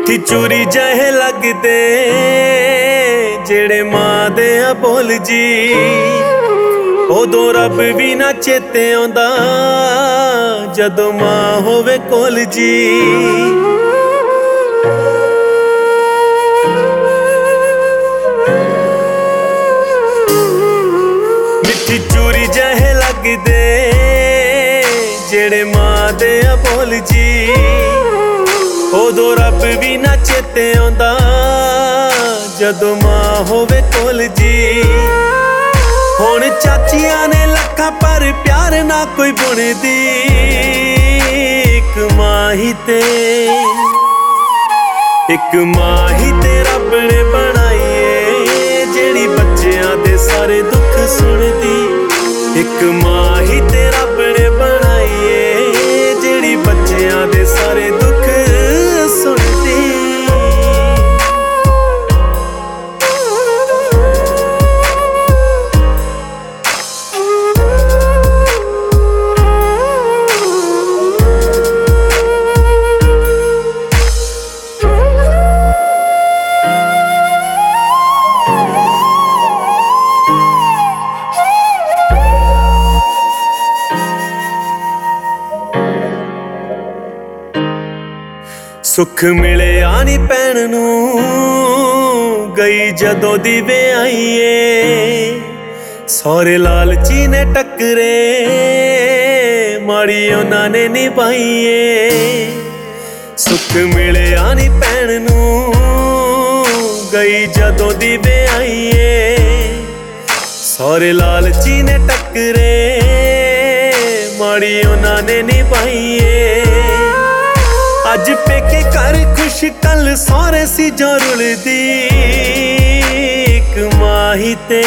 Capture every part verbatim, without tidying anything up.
मिठी चूरी जहे लगदे जेड़े मां दे आ बोल जी, उदों रब भी ना चेते आउंदा जदों मां होवे कोल जी। मिठी चूरी जहे लगदे जेड़े मां दे आ बोल जी, उदों रब भी ना चेते आउंदा जदों मां होवे कोल जी। हुण चाचियां ने लखा पर प्यार ना कोई बुणदी, एक मां ही ते एक मां ही ते रब ने बनाई है जेड़ी बच्चियां दे सारे दुख सुणदी। एक मां ही ते रब ने बनाई है जेड़ी बच्चियां दे सारे दुख सुणदी। सुख मिले आनी भैन नूं गई जदों दी विआहीए, सौरे लालची ने टक्करे माड़ी उन्हां ने निभाईए। सुख मिले आनी भैन नूं गई जदों दी विआहीए, सौरे लालची ने टक्करे माड़ी उन्हां ने निभाईए। अज पेके घर खुश कल सौरे सी जो रुलदी, एक मां ही ते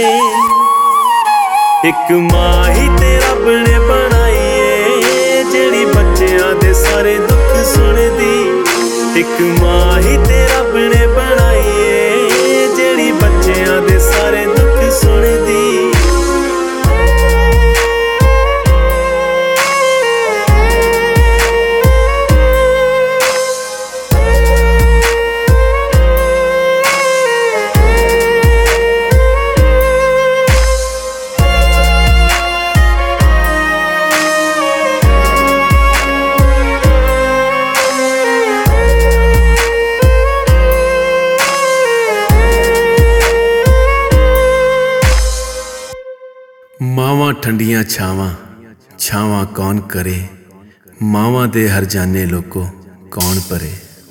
एक मां ही ते रब ने बनाई है जेड़ी बच्चियां दे सारे दुख सुणदी। एक मां ही ते रब ने बनाई है जेड़ी बच्चियां दे सारे दुख सुणदी। मावां ठंडियां छावां छावां कौन करे, मावां दे हर जाने लोको कौन परे।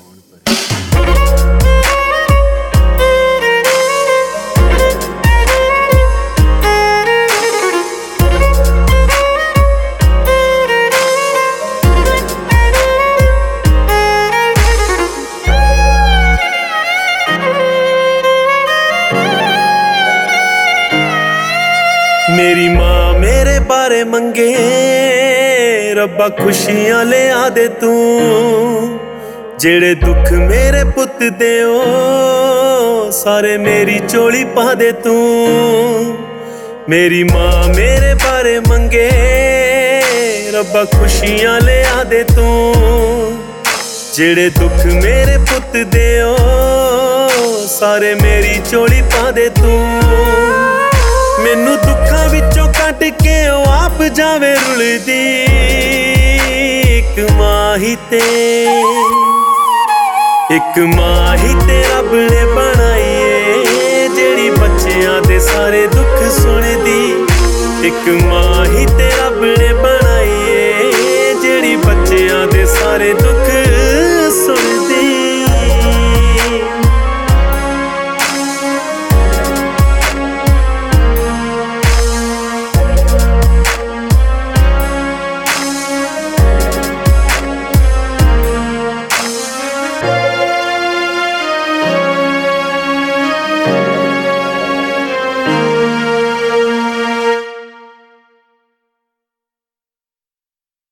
मेरी मां मेरे बारे मंगे रब्बा खुशियां ले आ दे तू, जेड़े दुख मेरे पुत दे ओ सारे मेरी चोली पा दे तू। मेरी मां मेरे बारे मंगे रब्बा खुशियां ले आ दे तू, जेड़े दुख मेरे पुत दे ओ सारे मेरी चोली पा दे तू। मैनू दुखां विचों कट के ओ आप जावे रुलदी, एक मां ही ते एक मां ही ते रब ने बनाई है जेड़ी बच्चियां दे सारे दुख सुणदी। एक मां ही ते रब ने बनाई है जेड़ी बच्चियां दे सारे दुख